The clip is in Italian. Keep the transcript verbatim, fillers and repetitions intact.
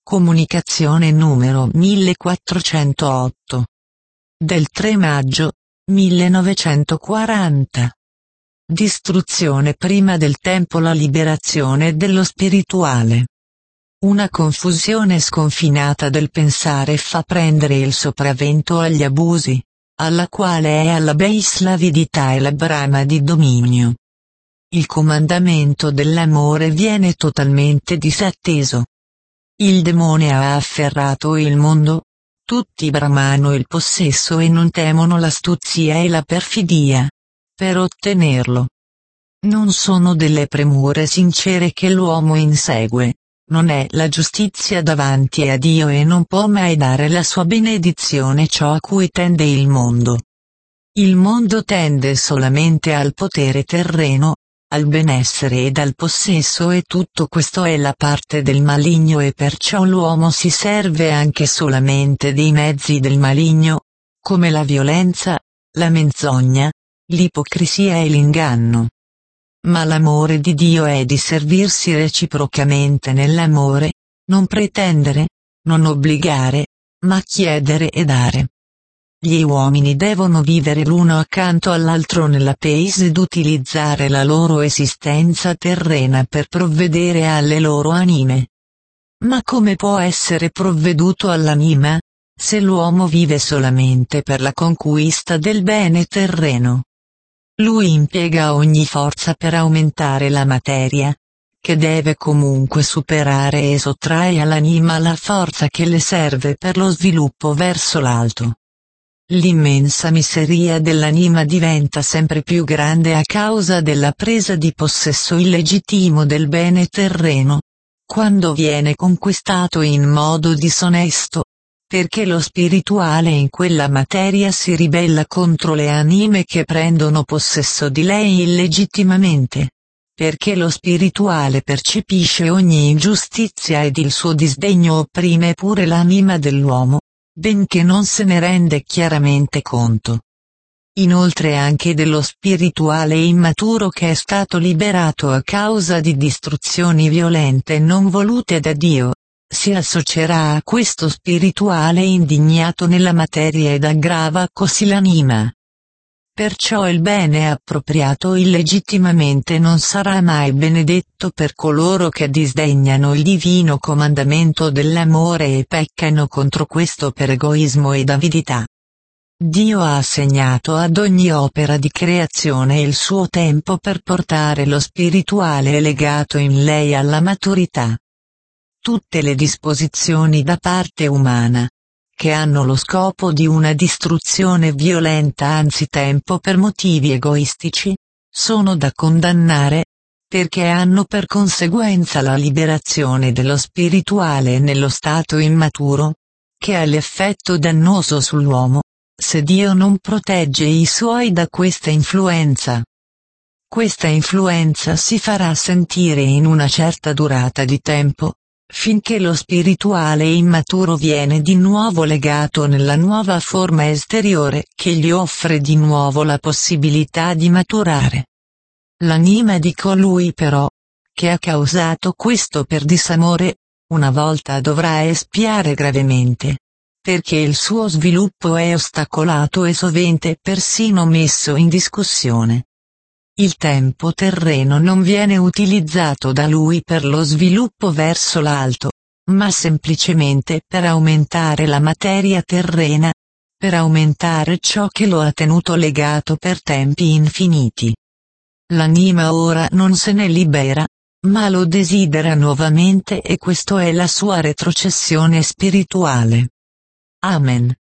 Comunicazione numero millequattrocentootto. Del tre maggio, millenovecentoquaranta. Distruzione prima del tempo, la liberazione dello spirituale. Una confusione sconfinata del pensare fa prendere il sopravvento agli abusi, alla quale è alla base l'avidità e la brama di dominio. Il comandamento dell'amore viene totalmente disatteso. Il demone ha afferrato il mondo, tutti bramano il possesso e non temono l'astuzia e la perfidia, per ottenerlo. Non sono delle premure sincere che l'uomo insegue, non è la giustizia davanti a Dio e non può mai dare la sua benedizione ciò a cui tende il mondo. Il mondo tende solamente al potere terreno, al benessere ed al possesso, e tutto questo è la parte del maligno, e perciò l'uomo si serve anche solamente dei mezzi del maligno, come la violenza, la menzogna, l'ipocrisia e l'inganno. Ma l'amore di Dio è di servirsi reciprocamente nell'amore, non pretendere, non obbligare, ma chiedere e dare. Gli uomini devono vivere l'uno accanto all'altro nella pace ed utilizzare la loro esistenza terrena per provvedere alle loro anime. Ma come può essere provveduto all'anima, se l'uomo vive solamente per la conquista del bene terreno? Lui impiega ogni forza per aumentare la materia, che deve comunque superare, e sottrae all'anima la forza che le serve per lo sviluppo verso l'alto. L'immensa miseria dell'anima diventa sempre più grande a causa della presa di possesso illegittimo del bene terreno, quando viene conquistato in modo disonesto, perché lo spirituale in quella materia si ribella contro le anime che prendono possesso di lei illegittimamente, perché lo spirituale percepisce ogni ingiustizia ed il suo disdegno opprime pure l'anima dell'uomo, benché non se ne rende chiaramente conto. Inoltre anche dello spirituale immaturo che è stato liberato a causa di distruzioni violente non volute da Dio, si associerà a questo spirituale indignato nella materia ed aggrava così l'anima. Perciò il bene appropriato illegittimamente non sarà mai benedetto per coloro che disdegnano il divino comandamento dell'amore e peccano contro questo per egoismo ed avidità. Dio ha assegnato ad ogni opera di creazione il suo tempo per portare lo spirituale legato in lei alla maturità. Tutte le disposizioni da parte umana, che hanno lo scopo di una distruzione violenta anzitempo per motivi egoistici, sono da condannare, perché hanno per conseguenza la liberazione dello spirituale nello stato immaturo, che ha l'effetto dannoso sull'uomo, se Dio non protegge i suoi da questa influenza. Questa influenza si farà sentire in una certa durata di tempo, finché lo spirituale immaturo viene di nuovo legato nella nuova forma esteriore che gli offre di nuovo la possibilità di maturare. L'anima di colui però, che ha causato questo per disamore, una volta dovrà espiare gravemente, perché il suo sviluppo è ostacolato e sovente persino messo in discussione. Il tempo terreno non viene utilizzato da lui per lo sviluppo verso l'alto, ma semplicemente per aumentare la materia terrena, per aumentare ciò che lo ha tenuto legato per tempi infiniti. L'anima ora non se ne libera, ma lo desidera nuovamente, e questo è la sua retrocessione spirituale. Amen.